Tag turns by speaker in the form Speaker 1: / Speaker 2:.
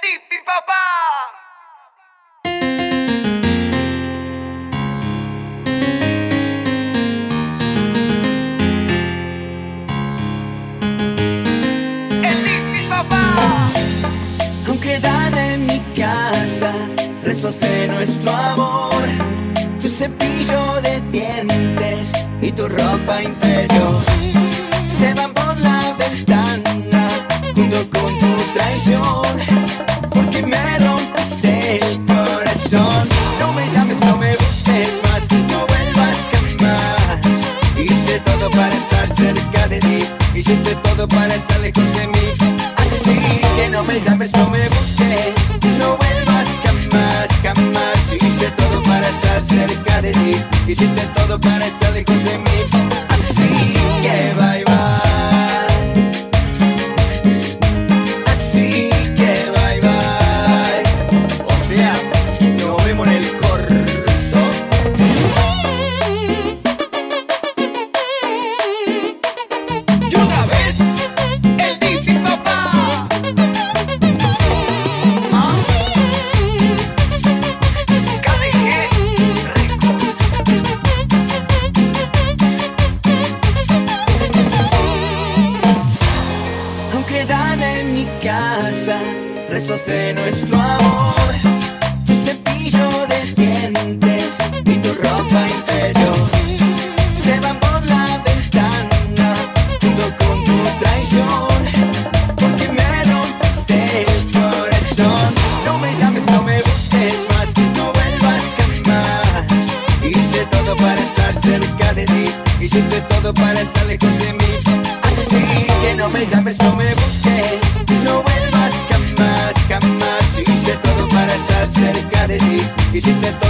Speaker 1: Dipi, papá. El Dipi, papá.
Speaker 2: Aunque dan en mi casa rezos de nuestro amor, tu cepillo de dientes y tu ropa interior se van por la ventana junto con tu traición, porque me rompiste el corazón. No me llames, no me busques más, no vuelvas jamás. Hice todo para estar cerca de ti, hiciste todo para estar lejos de mí. Así que no me llames, no me busques, no vuelvas jamás, jamás. Hice todo para estar cerca de ti, hiciste todo para estar lejos de mí. Así que bye bye. Así que bye bye. O sea, nos vemos en el corso. Y otra vez, el Dipi, papá.
Speaker 1: KDG Records.
Speaker 2: Aunque dan en mi casa rezos de nuestro amor, tu cepillo de dientes y tu ropa interior se van por la ventana junto con tu traición, porque me rompiste el corazón. No me llames, no me busques más, no vuelvas jamás. Hice todo para estar cerca de ti, hiciste todo para estar lejos de mí. Así que no me llames, no me busques, no vuelvas jamás, jamás. Hice todo para estar cerca de ti, hiciste todo